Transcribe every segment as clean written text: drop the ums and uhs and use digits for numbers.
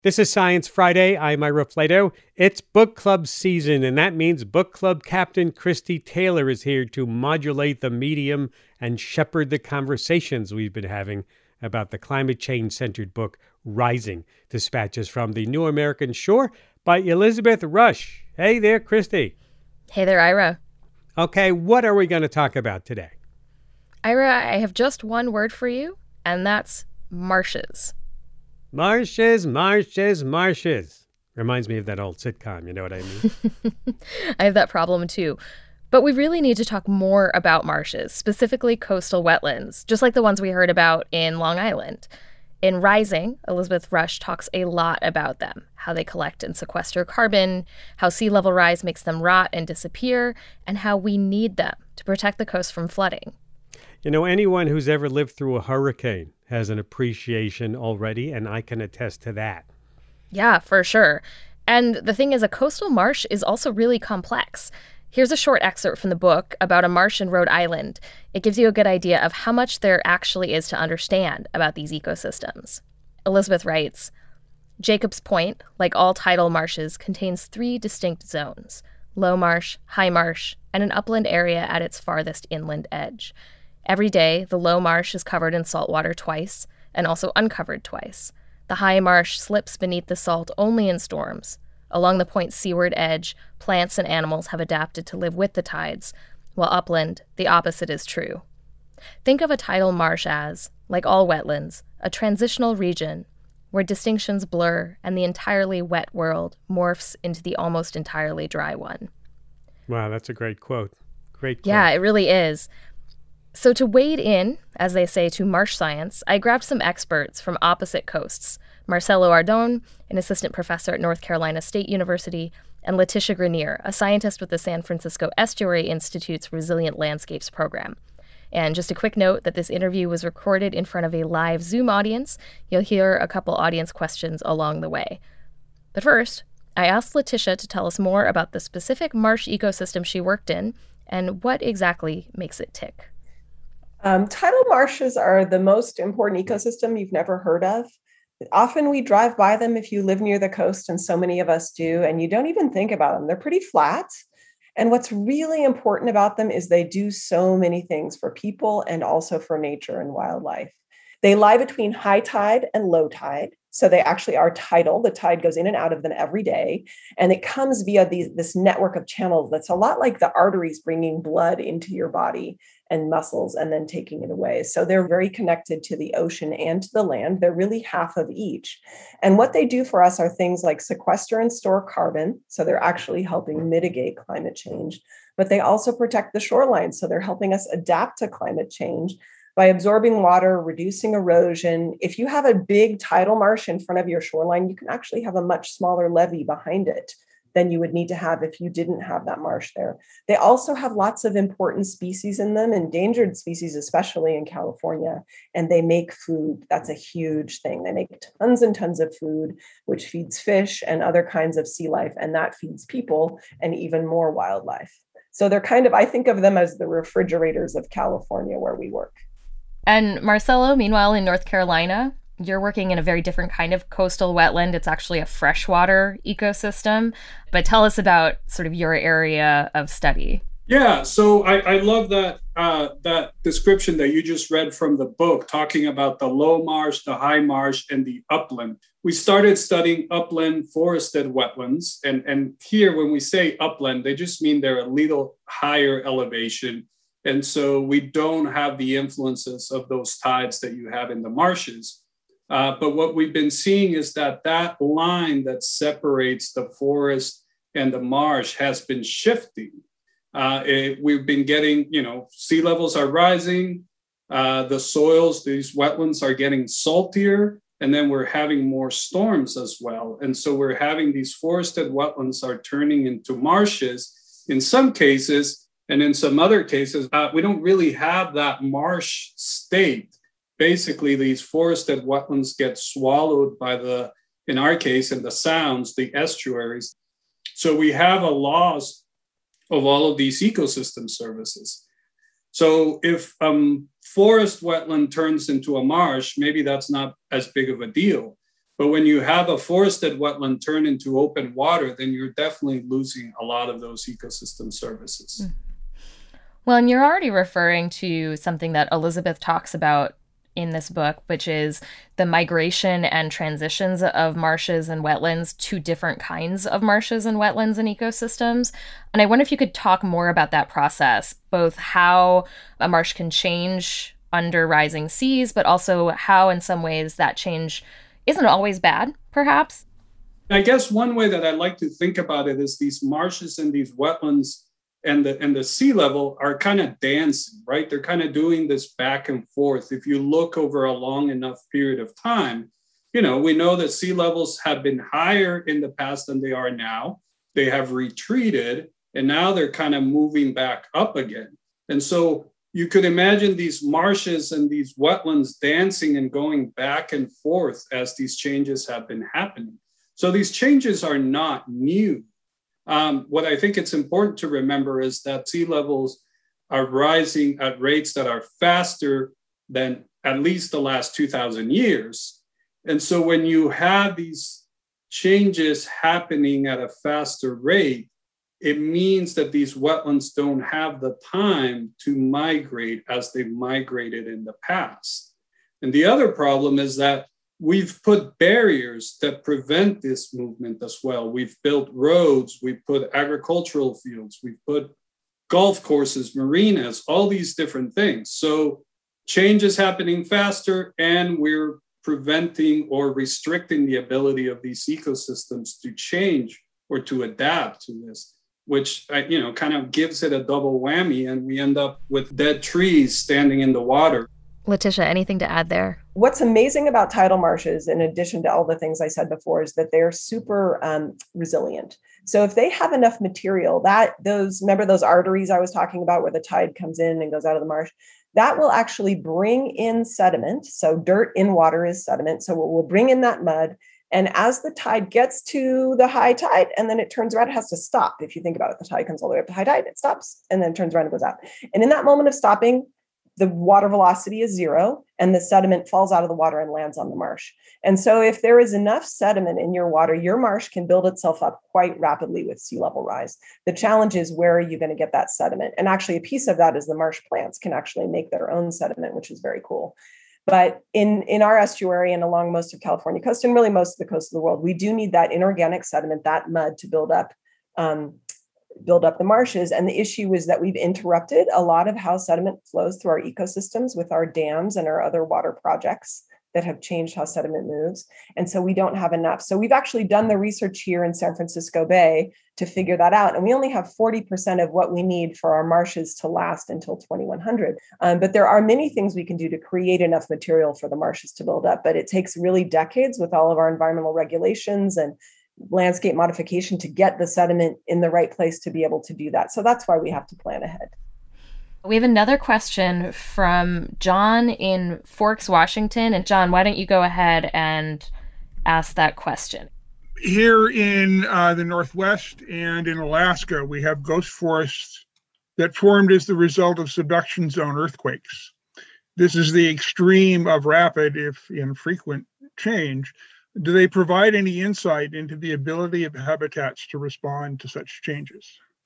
This is Science Friday. I'm Ira Flato. It's book club season, and that means book club captain Christy Taylor is here to modulate the medium and shepherd the conversations we've been having about the climate change-centered book Rising, dispatches from the New American Shore by Elizabeth Rush. Hey there, Christy. Hey there, Ira. Okay, what are we going to talk about today? Ira, I have just one word for you, and that's marshes. Marshes, marshes, marshes. Reminds me of that old sitcom, you know what I mean? I have that problem too. But we really need to talk more about marshes, specifically coastal wetlands, just like the ones we heard about in Long Island. In Rising, Elizabeth Rush talks a lot about them, how they collect and sequester carbon, how sea level rise makes them rot and disappear, and how we need them to protect the coast from flooding. You know, anyone who's ever lived through a hurricane has an appreciation already, and I can attest to that. Yeah, for sure. And the thing is, a coastal marsh is also really complex. Here's a short excerpt from the book about a marsh in Rhode Island. It gives you a good idea of how much there actually is to understand about these ecosystems. Elizabeth writes, Jacobs Point, like all tidal marshes, contains 3 distinct zones: low marsh, high marsh, and an upland area at its farthest inland edge. Every day, the low marsh is covered in salt water twice, and also uncovered twice. The high marsh slips beneath the salt only in storms. Along the point's seaward edge, plants and animals have adapted to live with the tides, while upland, the opposite is true. Think of a tidal marsh as, like all wetlands, a transitional region where distinctions blur and the entirely wet world morphs into the almost entirely dry one. Wow, that's a great quote. Great quote. Yeah, it really is. So to wade in, as they say, to marsh science, I grabbed some experts from opposite coasts: Marcelo Ardon, an assistant professor at North Carolina State University, and Letitia Grenier, a scientist with the San Francisco Estuary Institute's Resilient Landscapes program. And just a quick note that this interview was recorded in front of a live Zoom audience. You'll hear a couple audience questions along the way. But first, I asked Letitia to tell us more about the specific marsh ecosystem she worked in and what exactly makes it tick. Tidal marshes are the most important ecosystem you've never heard of. Often we drive by them if you live near the coast, and so many of us do, and you don't even think about them. They're pretty flat. And what's really important about them is they do so many things for people and also for nature and wildlife. They lie between high tide and low tide. So they actually are tidal. The tide goes in and out of them every day. And it comes via this network of channels that's a lot like the arteries bringing blood into your body and muscles and then taking it away. So they're very connected to the ocean and to the land. They're really half of each. And what they do for us are things like sequester and store carbon. So they're actually helping mitigate climate change. But they also protect the shoreline. So they're helping us adapt to climate change by absorbing water, reducing erosion. If you have a big tidal marsh in front of your shoreline, you can actually have a much smaller levee behind it than you would need to have if you didn't have that marsh there. They also have lots of important species in them, endangered species, especially in California, and they make food. That's a huge thing. They make tons and tons of food, which feeds fish and other kinds of sea life, and that feeds people and even more wildlife. So they're I think of them as the refrigerators of California where we work. And Marcelo, meanwhile, in North Carolina, you're working in a very different kind of coastal wetland. It's actually a freshwater ecosystem. But tell us about sort of your area of study. Yeah, so I love that description that you just read from the book, talking about the low marsh, the high marsh, and the upland. We started studying upland forested wetlands. And here, when we say upland, they just mean they're a little higher elevation. And so we don't have the influences of those tides that you have in the marshes. But what we've been seeing is that line that separates the forest and the marsh has been shifting. We've been getting, sea levels are rising, the soils, these wetlands are getting saltier, and then we're having more storms as well. And so we're having these forested wetlands are turning into marshes in some cases. And in some other cases, we don't really have that marsh state. Basically, these forested wetlands get swallowed by in our case, in the sounds, the estuaries. So we have a loss of all of these ecosystem services. So if forest wetland turns into a marsh, maybe that's not as big of a deal. But when you have a forested wetland turn into open water, then you're definitely losing a lot of those ecosystem services. Well, and you're already referring to something that Elizabeth talks about in this book, which is the migration and transitions of marshes and wetlands to different kinds of marshes and wetlands and ecosystems. And I wonder if you could talk more about that process, both how a marsh can change under rising seas, but also how in some ways that change isn't always bad, perhaps. I guess one way that I like to think about it is these marshes and these wetlands and the sea level are kind of dancing, right? They're kind of doing this back and forth. If you look over a long enough period of time, we know that sea levels have been higher in the past than they are now. They have retreated, and now they're kind of moving back up again. And so you could imagine these marshes and these wetlands dancing and going back and forth as these changes have been happening. So these changes are not new. What I think it's important to remember is that sea levels are rising at rates that are faster than at least the last 2,000 years. And so when you have these changes happening at a faster rate, it means that these wetlands don't have the time to migrate as they migrated in the past. And the other problem is that we've put barriers that prevent this movement as well. We've built roads, we've put agricultural fields, we've put golf courses, marinas, all these different things. So change is happening faster, and we're preventing or restricting the ability of these ecosystems to change or to adapt to this, which kind of gives it a double whammy, and we end up with dead trees standing in the water. Letitia, anything to add there? What's amazing about tidal marshes, in addition to all the things I said before, is that they're super resilient. So if they have enough material, remember those arteries I was talking about where the tide comes in and goes out of the marsh, that will actually bring in sediment. So dirt in water is sediment. So we'll bring in that mud. And as the tide gets to the high tide and then it turns around, it has to stop. If you think about it, the tide comes all the way up to high tide, it stops and then turns around and goes out. And in that moment of stopping, the water velocity is 0 and the sediment falls out of the water and lands on the marsh. And so if there is enough sediment in your water, your marsh can build itself up quite rapidly with sea level rise. The challenge is, where are you going to get that sediment? And actually a piece of that is the marsh plants can actually make their own sediment, which is very cool. But in our estuary and along most of California coast, and really most of the coast of the world, we do need that inorganic sediment, that mud, to build up the marshes. And the issue is that we've interrupted a lot of how sediment flows through our ecosystems with our dams and our other water projects that have changed how sediment moves. And so we don't have enough. So we've actually done the research here in San Francisco Bay to figure that out. And we only have 40% of what we need for our marshes to last until 2100. But there are many things we can do to create enough material for the marshes to build up. But it takes really decades with all of our environmental regulations and landscape modification to get the sediment in the right place to be able to do that. So that's why we have to plan ahead. We have another question from John in Forks, Washington. And John, why don't you go ahead and ask that question? Here in the Northwest and in Alaska, we have ghost forests that formed as the result of subduction zone earthquakes. This is the extreme of rapid, if infrequent, change. Do they provide any insight into the ability of habitats to respond to such changes?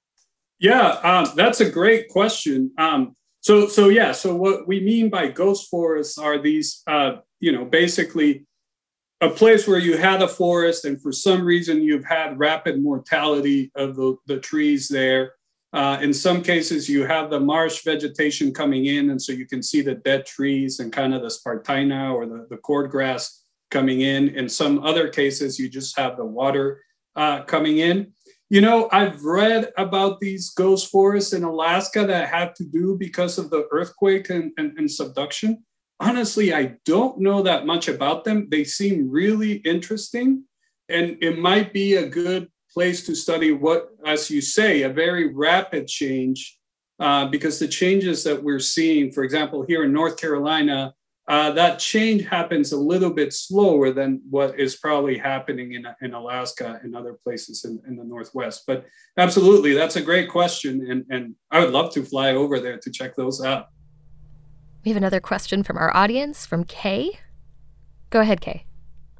Yeah, that's a great question. So what we mean by ghost forests are these, basically a place where you had a forest and for some reason you've had rapid mortality of the trees there. In some cases, you have the marsh vegetation coming in, and so you can see the dead trees and kind of the spartina or the cordgrass coming in. In some other cases, you just have the water coming in. I've read about these ghost forests in Alaska that had to do because of the earthquake and subduction. Honestly, I don't know that much about them. They seem really interesting, and it might be a good place to study what, as you say, a very rapid change, because the changes that we're seeing, for example, here in North Carolina, that change happens a little bit slower than what is probably happening in Alaska and other places in the Northwest. But absolutely, that's a great question. And I would love to fly over there to check those out. We have another question from our audience, from Kay. Go ahead, Kay.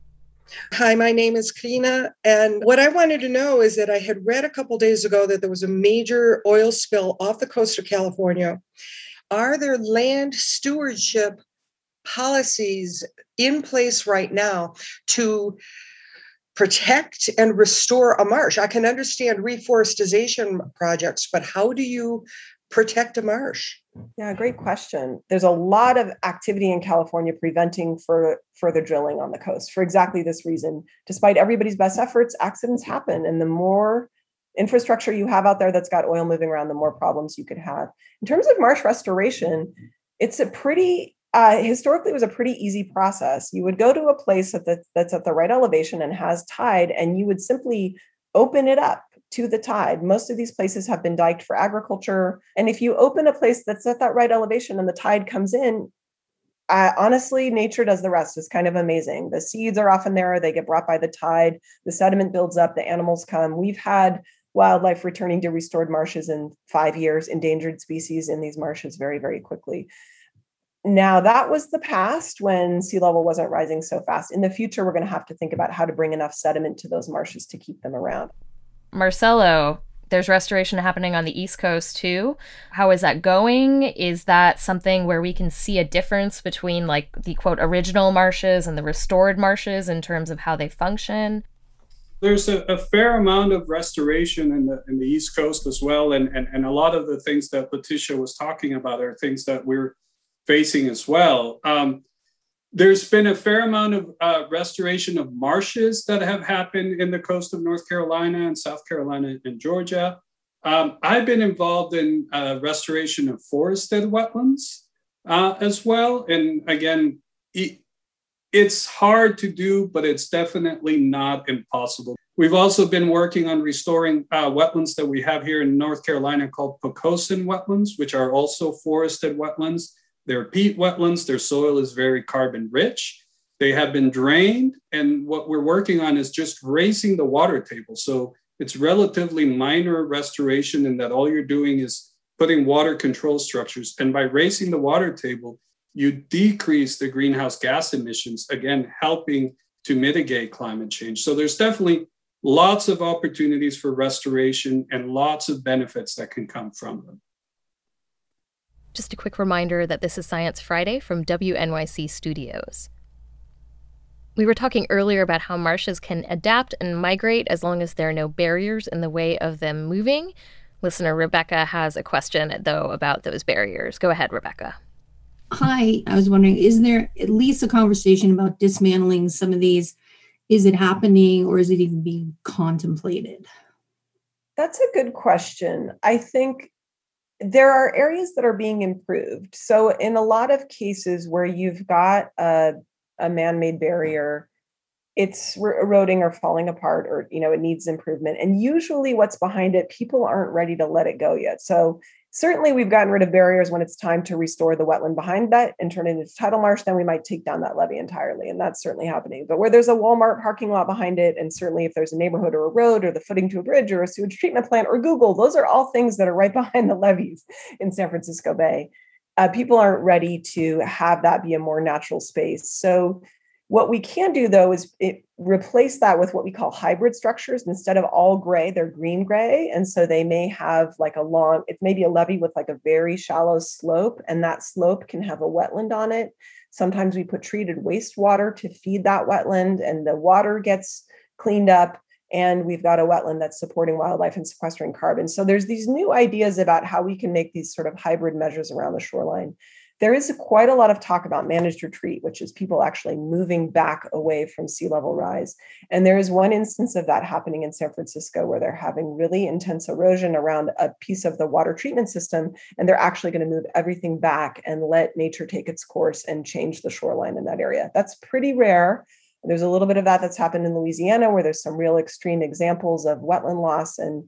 Hi, my name is Karina. And what I wanted to know is that I had read a couple days ago that there was a major oil spill off the coast of California. Are there land stewardship policies in place right now to protect and restore a marsh? I can understand reforestation projects, but how do you protect a marsh? Yeah, great question. There's a lot of activity in California preventing further drilling on the coast for exactly this reason. Despite everybody's best efforts, accidents happen. And the more infrastructure you have out there that's got oil moving around, the more problems you could have. In terms of marsh restoration, it's a pretty, historically, it was a pretty easy process. You would go to a place that's at the right elevation and has tide, and you would simply open it up to the tide. Most of these places have been diked for agriculture. And if you open a place that's at that right elevation and the tide comes in, honestly, nature does the rest. It's kind of amazing. The seeds are often there. They get brought by the tide. The sediment builds up. The animals come. We've had wildlife returning to restored marshes in 5 years, endangered species in these marshes very, very quickly. Now, that was the past when sea level wasn't rising so fast. In the future, we're going to have to think about how to bring enough sediment to those marshes to keep them around. Marcelo, there's restoration happening on the East Coast too. How is that going? Is that something where we can see a difference between like the quote original marshes and the restored marshes in terms of how they function? There's a fair amount of restoration in the East Coast as well. And a lot of the things that Letitia was talking about are things that we're facing as well. There's been a fair amount of restoration of marshes that have happened in the coast of North Carolina and South Carolina and Georgia. I've been involved in restoration of forested wetlands as well. And again, it's hard to do, but it's definitely not impossible. We've also been working on restoring wetlands that we have here in North Carolina called Pocosin wetlands, which are also forested wetlands. They're peat wetlands. Their soil is very carbon rich. They have been drained. And what we're working on is just raising the water table. So it's relatively minor restoration in that all you're doing is putting water control structures. And by raising the water table, you decrease the greenhouse gas emissions, again, helping to mitigate climate change. So there's definitely lots of opportunities for restoration and lots of benefits that can come from them. Just a quick reminder that this is Science Friday from WNYC Studios. We were talking earlier about how marshes can adapt and migrate as long as there are no barriers in the way of them moving. Listener Rebecca has a question, though, about those barriers. Go ahead, Rebecca. Hi, I was wondering, is there at least a conversation about dismantling some of these? Is it happening or is it even being contemplated? That's a good question. I think there are areas that are being improved. So in a lot of cases where you've got a man-made barrier, it's eroding or falling apart, or it needs improvement. And usually what's behind it, people aren't ready to let it go yet. So certainly we've gotten rid of barriers when it's time to restore the wetland behind that and turn it into tidal marsh, then we might take down that levee entirely. And that's certainly happening. But where there's a Walmart parking lot behind it, and certainly if there's a neighborhood or a road or the footing to a bridge or a sewage treatment plant or Google, those are all things that are right behind the levees in San Francisco Bay. People aren't ready to have that be a more natural space. So what we can do, though, is replace that with what we call hybrid structures. Instead of all gray, they're green gray. And so they may have like it may be a levee with like a very shallow slope, and that slope can have a wetland on it. Sometimes we put treated wastewater to feed that wetland, and the water gets cleaned up, and we've got a wetland that's supporting wildlife and sequestering carbon. So there's these new ideas about how we can make these sort of hybrid measures around the shoreline. There is quite a lot of talk about managed retreat, which is people actually moving back away from sea level rise. And there is one instance of that happening in San Francisco where they're having really intense erosion around a piece of the water treatment system, and they're actually going to move everything back and let nature take its course and change the shoreline in that area. That's pretty rare. There's a little bit of that's happened in Louisiana, where there's some real extreme examples of wetland loss. And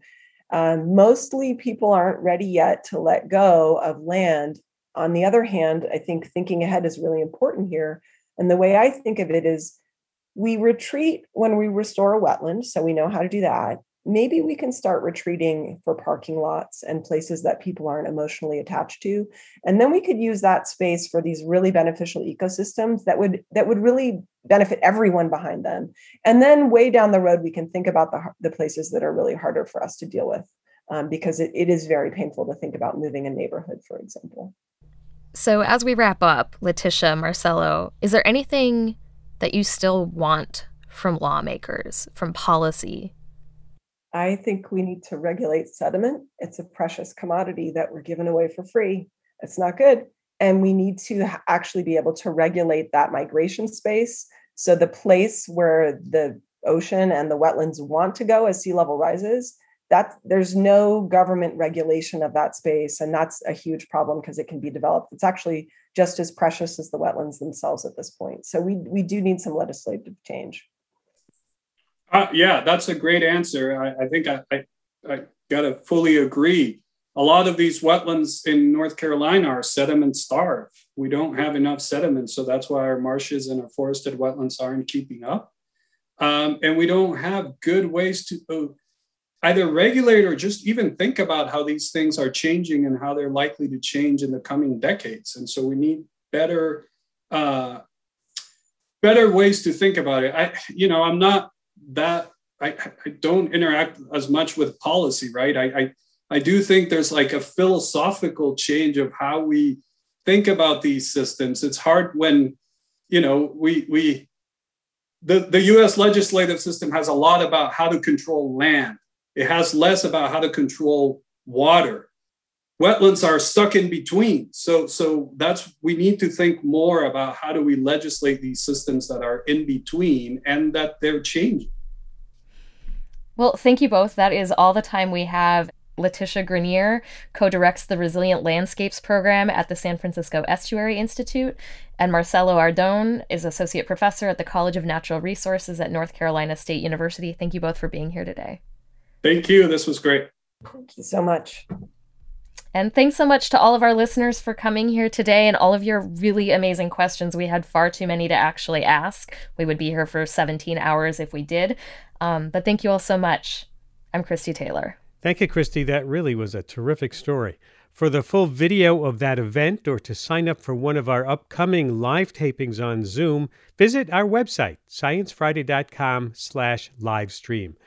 mostly people aren't ready yet to let go of land. On the other hand, I think thinking ahead is really important here. And the way I think of it is we retreat when we restore a wetland, so we know how to do that. Maybe we can start retreating for parking lots and places that people aren't emotionally attached to. And then we could use that space for these really beneficial ecosystems that would really benefit everyone behind them. And then way down the road, we can think about the places that are really harder for us to deal with, because it is very painful to think about moving a neighborhood, for example. So as we wrap up, Letitia, Marcelo, is there anything that you still want from lawmakers, from policy? I think we need to regulate sediment. It's a precious commodity that we're giving away for free. It's not good. And we need to actually be able to regulate that migration space. So the place where the ocean and the wetlands want to go as sea level rises, there's no government regulation of that space. And that's a huge problem because it can be developed. It's actually just as precious as the wetlands themselves at this point. So we do need some legislative change. Yeah, that's a great answer. I think I got to fully agree. A lot of these wetlands in North Carolina are sediment starved. We don't have enough sediment, so that's why our marshes and our forested wetlands aren't keeping up. And we don't have good ways to either regulate or just even think about how these things are changing and how they're likely to change in the coming decades. And so we need better ways to think about it. I don't interact as much with policy, right? I do think there's like a philosophical change of how we think about these systems. It's hard when, the US legislative system has a lot about how to control land. It has less about how to control water. Wetlands are stuck in between. So we need to think more about how do we legislate these systems that are in between and that they're changing. Well, thank you both. That is all the time we have. Letitia Grenier co-directs the Resilient Landscapes program at the San Francisco Estuary Institute, and Marcelo Ardone is associate professor at the College of Natural Resources at North Carolina State University. Thank you both for being here today. Thank you. This was great. Thank you so much. And thanks so much to all of our listeners for coming here today and all of your really amazing questions. We had far too many to actually ask. We would be here for 17 hours if we did. But thank you all so much. I'm Christy Taylor. Thank you, Christy. That really was a terrific story. For the full video of that event or to sign up for one of our upcoming live tapings on Zoom, visit our website, sciencefriday.com/livestream.